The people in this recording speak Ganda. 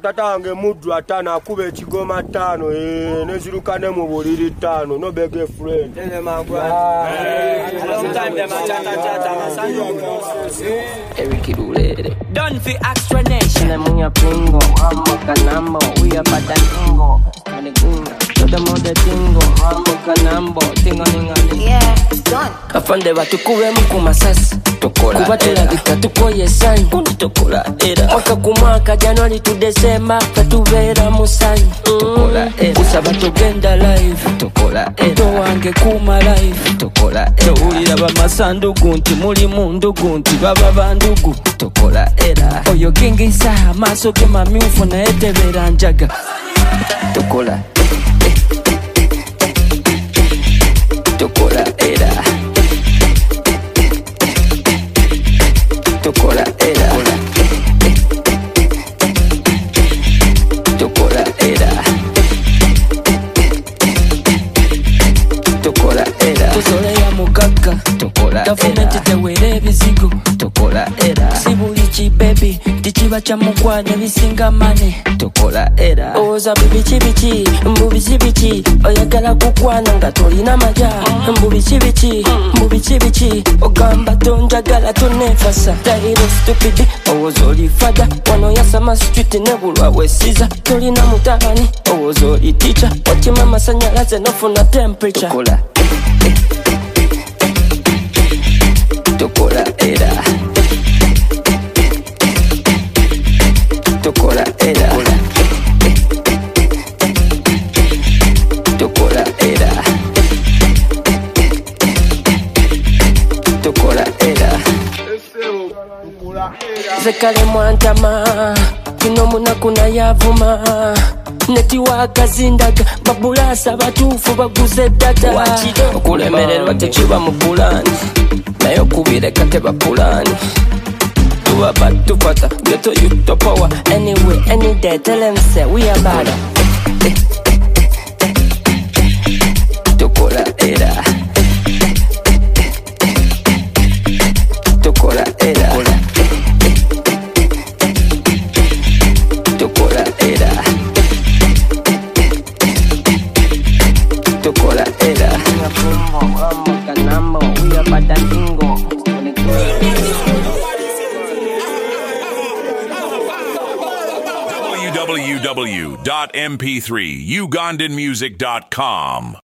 Tata wange muddu atano akuba ekigoma ttaano neziruka ne mu buliri ttaano no beg a friend. Done for explanation. Muy apringo, amo canambo, we are pataningo. Todo mundo tingo, amo canambo, tingo ningo. Yeah, done. Afande batukube mukumasasi. Kubatera bitatukoye sanyu tokola era mwaka kumwaka January to December tatubera musanyu tokola era usaba tugenda live tokola era to wange kuma live tokola era ulira bamasandugu nti muli mundugu nti baba bandugu tokola era oyo gingisa amaso ge mamyufu na etebera njaga tokola tokola era tokola era tokola era tokola era tosolea mukaka tokola gavumenti tewere ebizigo tokola era sibulichi baby tichiba cha mukwane bisinga mane tokola era oza bibichi mbubichi oyagala kukwana nga tolina maja mbubichi ogamba tonjagala tonefasa tairo stupid owozoli fada wano yasama street nebulwa wesiza tolina mutabani owozoli teacher otima masanyalaze nofuna temperature tokola tokola era tokola era tokola era tokola era zekale mwantama kino munakuna yavuma netiwa kazindaga babulasa batuufu baguze data okulemererwa tekiba mu pulani naye okubireka teba pulani tuba batufata geto yuto power anyway any day tell them say we are bad tokola era tokola era tokola era tokola era canambo we are pataningo www.mp3ugandanmusic.com